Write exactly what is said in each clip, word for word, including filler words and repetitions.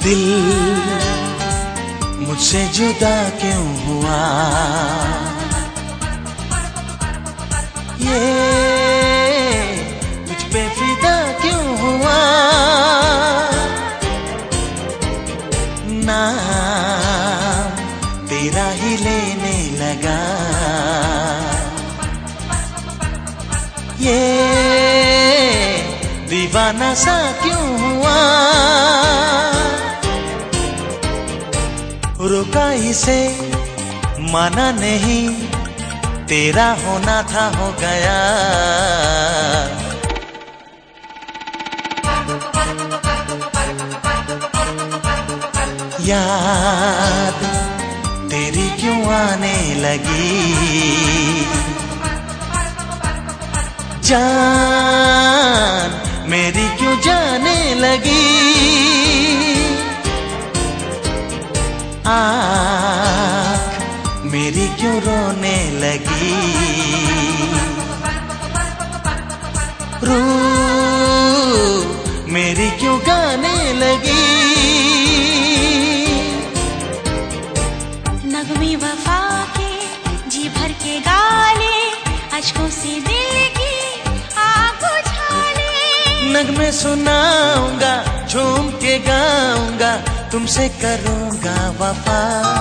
दिल मुझसे जुदा क्यों हुआ, ये मुझ पे फिदा क्यों हुआ। नाम तेरा ही लेने लगा, ये दीवाना सा क्यों हुआ। रुका इसे माना नहीं, तेरा होना था हो गया। याद तेरी क्यों आने लगी, जान मेरी क्यों जाने लगी। आँख मेरी क्यों रोने लगी, रूह मेरी क्यों गाने लगी। नगमे वफा के जी भर के गाले, अश्कों से दिल की आग बुझा ले। नगमे सुनाऊंगा, झूम के गाऊंगा, तुमसे करूंगा वफा।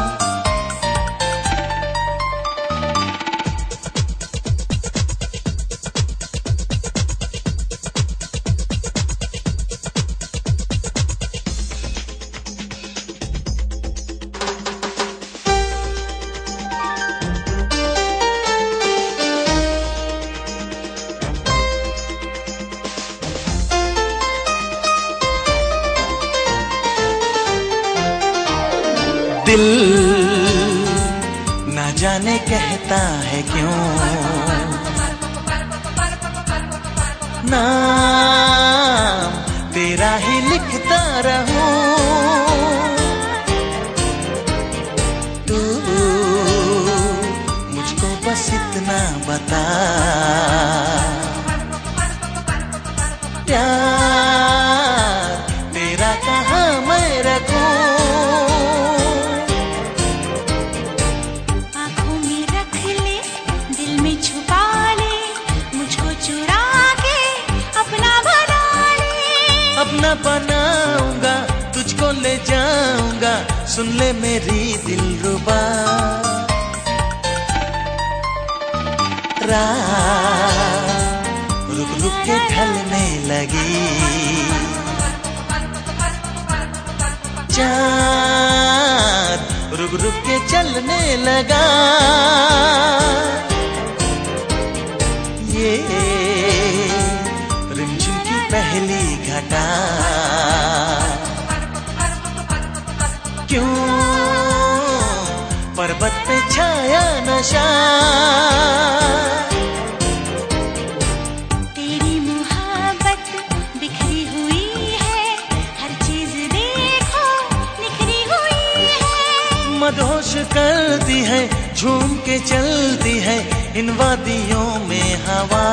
दिल ना जाने कहता है क्यों, नाम तेरा ही लिखता रहूं। तू मुझको बस इतना बता, प्यार तेरा कहाँ मैं रखूं। अपना बनाऊंगा, तुझको ले जाऊंगा, सुन ले मेरी दिलरुबा। रात रुक रुक के ढलने लगी, चाँद रुक रुक के चलने लगा। ये रिमझिम की पहली घटा क्यों पर्वत पे छाया नशा। तेरी मोहब्बत बिखरी हुई है, हर चीज देखो निखरी हुई है। मदहोश करती है, झूम के चलती है इन वादियों में हवा।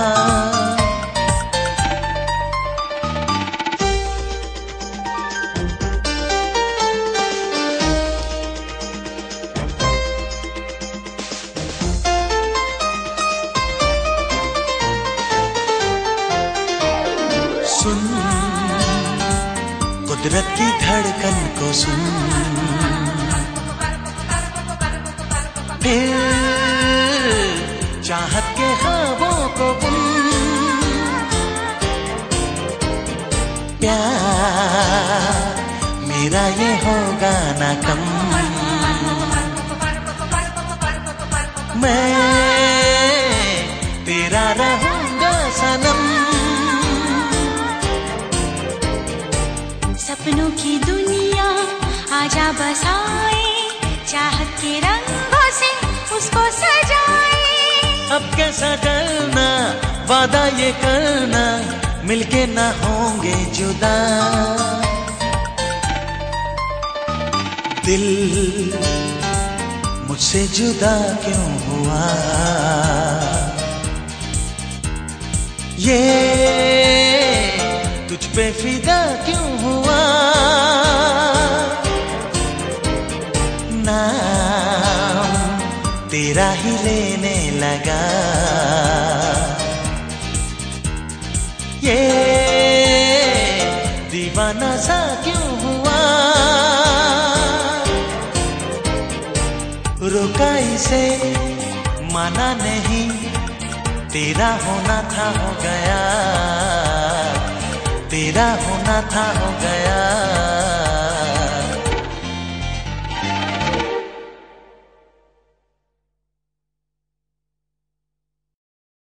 सुन कुदरत की धड़कन को सुन, फिर चाहत के ख्वाबों को बुन। प्यार मेरा ये होगा ना कम, मैं तेरा रहूंगा सनम। सपनों की दुनिया आजा बसाए, चाहत के रंगों से उसको सजाए। अब कैसा डरना, वादा ये करना, मिलके ना होंगे जुदा। दिल मुझसे जुदा क्यों हुआ, ये तुझ पे फिदा क्यों हुआ। लेने लगा। ये दीवाना सा क्यों हुआ, रोका इसे माना नहीं, तेरा होना था हो गया, तेरा होना था हो गया।